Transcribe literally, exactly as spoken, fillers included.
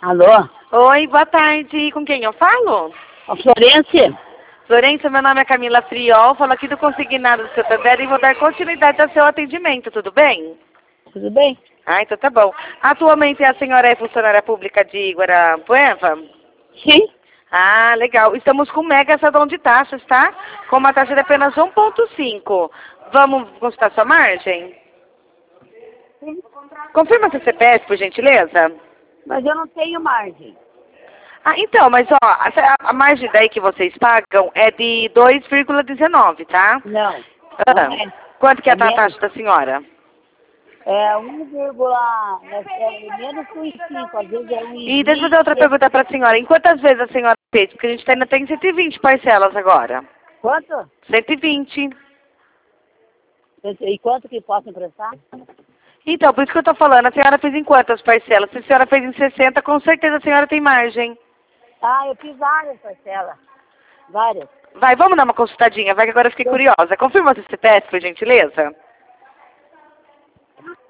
Alô? Oi, boa tarde. Com quem eu falo? A Florence? Florência, meu nome é Camila Friol, falo aqui do Consignado do seu Tandera e vou dar continuidade ao seu atendimento, tudo bem? Tudo bem? Ah, então tá bom. Atualmente a senhora é funcionária pública de Guarapuava? Sim. Ah, legal. Estamos com mega sadão de taxas, tá? Com uma taxa de apenas um ponto cinco. Vamos consultar sua margem? Sim. Confirma seu C P F, por gentileza. Mas eu não tenho margem. Ah, então, mas ó, a, a margem daí que vocês pagam é de dois vírgula dezenove, tá? Não. Ah, Não é. quanto que é É a ta- menos. taxa da senhora? É um vírgula... É, é menos que um e cinco. Às vezes é um e E deixa eu fazer outra vinte. pergunta para a senhora. Em quantas vezes a senhora fez? Porque a gente ainda tem cento e vinte parcelas agora. Quanto? cento e vinte. E quanto que posso emprestar? Então, por isso que eu tô falando, a senhora fez em quantas parcelas? Se a senhora fez em sessenta, com certeza a senhora tem margem. Ah, eu fiz várias parcelas. Várias. Vai, vamos dar uma consultadinha, vai que agora eu fiquei curiosa. Confirma seu C P F, por gentileza.